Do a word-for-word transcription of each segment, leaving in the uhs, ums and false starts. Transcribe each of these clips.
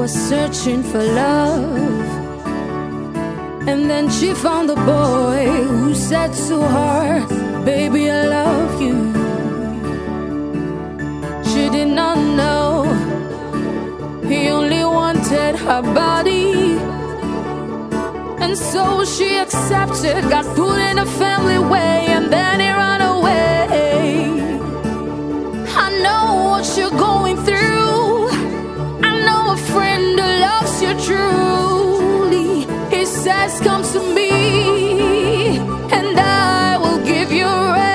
was searching for love, and then she found the boy who said to her, "Baby, I love you." She did not know he only wanted her body, and so she accepted, got put in a family way, and then he ran away. I know what you're going through. I know a friend who loves you truly. He says, "Come to me, and I will give you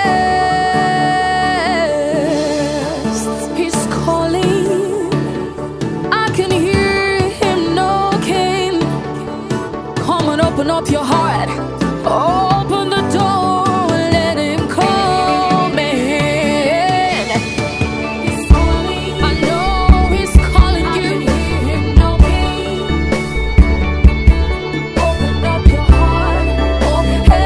rest." He's calling. I can hear him knocking. Come on, open up your heart. Open the door and let him come in. He's calling. I know he's calling you. I can hear him knocking. Open up your heart. Open the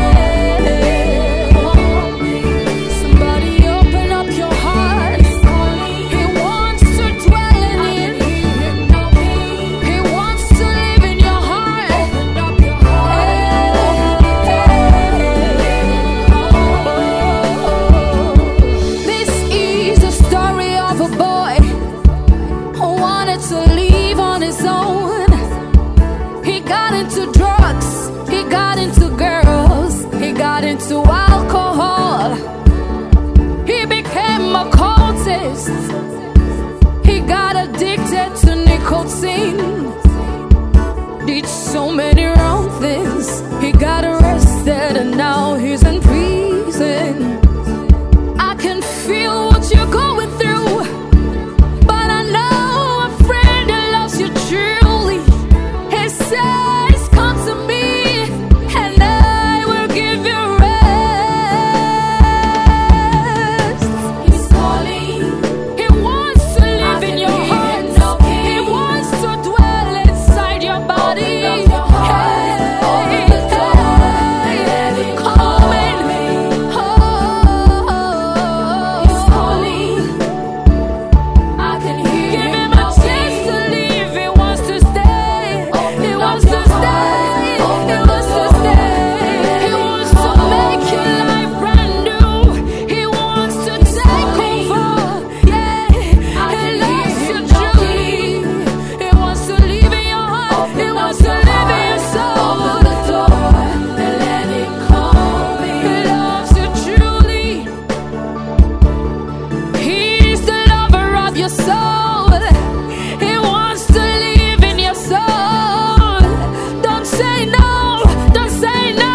door. Somebody open up your heart. He's calling. He wants to dwell in it. He wants to live in your heart. Open up your heart. This is the story of a boy who wanted to live on his own. He got into drugs, he got into girls, he got into alcohol. He became a cultist. He got addicted to nicotine. Did so many wrong things. He got arrested and now he's in prison. I can feel what you're going through, but I know a friend that loves you truly. He says, "Come to me, and I will give you rest." He's calling. He wants to live in your heart. He wants to dwell inside your body. Hey, hey, come in. Oh, he's calling. I can hear him. Give him a chance to leave. He wants to stay. He wants to stay. He wants to stay. He wants to make your life brand new. He wants to take over. Yeah, he loves you truly. He wants to live in your heart. He wants to live in your soul. Open the door and let him come in. He loves you truly. He's the lover of your soul. He wants to live in your soul. Don't say no. Don't say no.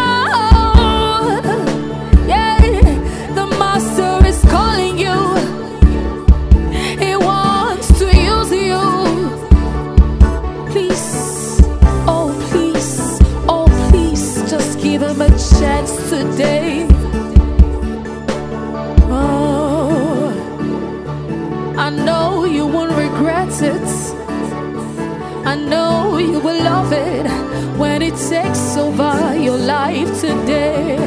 Yeah, the master is calling you. He wants to use you. Please, oh please, oh please, just give him a chance today. Oh, I know you won't regret it. I know you will love it when it takes over your life today.